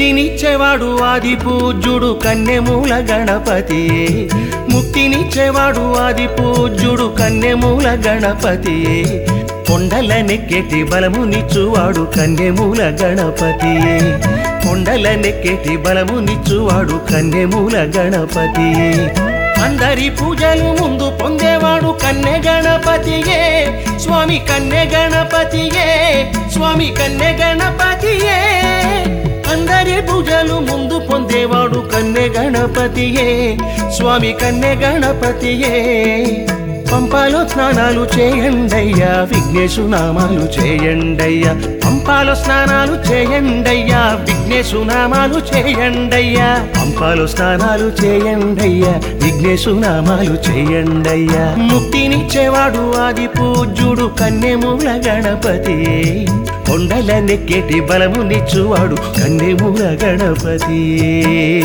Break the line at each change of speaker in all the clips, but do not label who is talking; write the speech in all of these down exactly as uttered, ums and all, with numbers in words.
ముక్తినిచ్చేవాడు ఆది పూజ్యుడు కన్నెమూల గణపతియే ముక్తినిచ్చేవాడు ఆది పూజ్యుడు కన్నెమూల గణపతియే కొండలనెక్కేటి బలమునిచ్చువాడు కన్నెమూల గణపతియే కొండలనెక్కేటి బలమునిచ్చువాడు కన్నెమూల గణపతియే అందరి పూజలు ముందు పొందేవాడు కన్నె గణపతియే స్వామి కన్నె గణపతియే స్వామి కన్నె గణపతియే అందరి పూజలు ముందు పొందేవాడు కన్నె గణపతియే స్వామి కన్నె గణపతియే పంపాలో స్నానాలు చేయండయ్యా విఘ్నేశు నామాలు చేయండయ్యా పంపాలో స్నానాలు చేయండయ్యా విఘ్నేశు నామాలు చేయండయ్యా పంపాలో స్నానాలు చేయండయ్యా విఘ్నేశు నామాలు చేయండయ్యా ముక్తినిచ్చేవాడు ఆది పూజ్యుడు కన్నెమూల గణపతియే కొండలనెక్కేటి బలమునిచ్చువాడు కన్నెమూల గణపతియే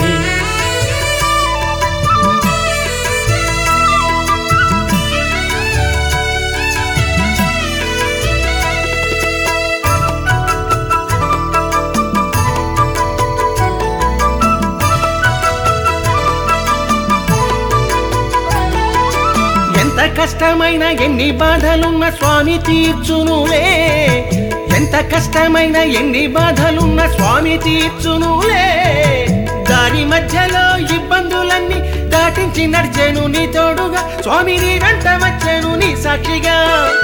ఎంత కష్టమైన ఎన్ని బాధలున్న స్వామి తీర్చునులే ఎంత కష్టమైన ఎన్ని బాధలున్న స్వామి తీర్చునులే దారి మధ్యలో ఇబ్బందులన్నీ దాటించి నడిచేను నీ తోడుగా స్వామి నీ వెంట వచ్చేను నీ సాక్షిగా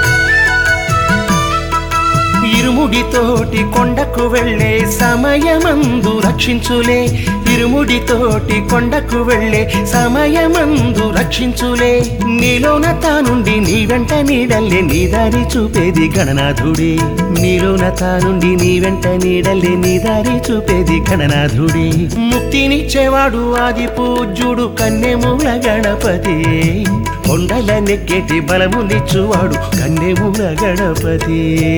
ఇరుముడితోటి కొండకు వెళ్ళే సమయమందు రక్షించులే ఇరుముడితోటి కొండకు వెళ్ళే సమయమందు రక్షించులే నీలోన తానుండి నీ వెంట నీడల్లే నీ దారి చూపేది గణనాథుడే నీలోన తానుండి నీ వెంట నీడల్లే నీ దారి చూపేది గణనాథుడే ముక్తినిచ్చేవాడు ఆది పూజ్యుడు కన్నెమూల గణపతియే కొండలనెక్కేటి బలమునిచ్చువాడు కన్నెమూల గణపతియే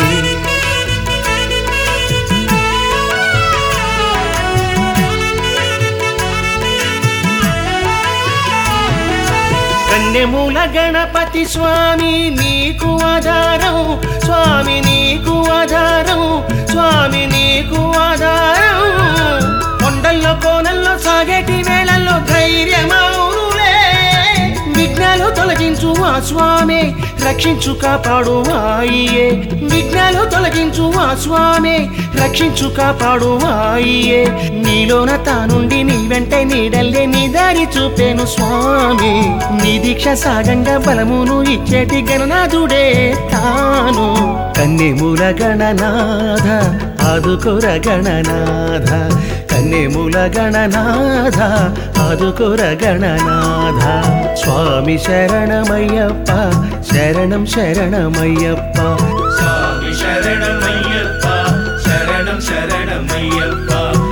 కన్నెమూల గణపతి స్వామి నీకు ఆధారం స్వామి నీకు ఆధారం స్వామి నీకు ఆధారం కొండల్లో కోనల్లో సాగేటి వేళల్లో ధైర్యమౌనులే విఘ్నాలు తొలగించు ఆ స్వామి రక్షించు కాపాడు ఆయియే విఘ్నాలు తొలగించు ఆ స్వామి రక్షించు కాపాడు ఆయియే నీలోన తానుండి నీ వెంట నీడల్లే నీ దారి చూపేను స్వామి నీ దీక్ష సాగంగా బలమును ఇచ్చేటి గణనాథుడే తాను కన్నెమూల గణనాథ ఆదుకోర గణనాథ కన్నెమూల గణనాథ ఆదుకోర గణనాథ స్వామి శరణమయ్యప్ప శరణం శరణమయ్యప్ప
స్వామి శరణమయ్యప్ప శరణం శరణమయ్యప్ప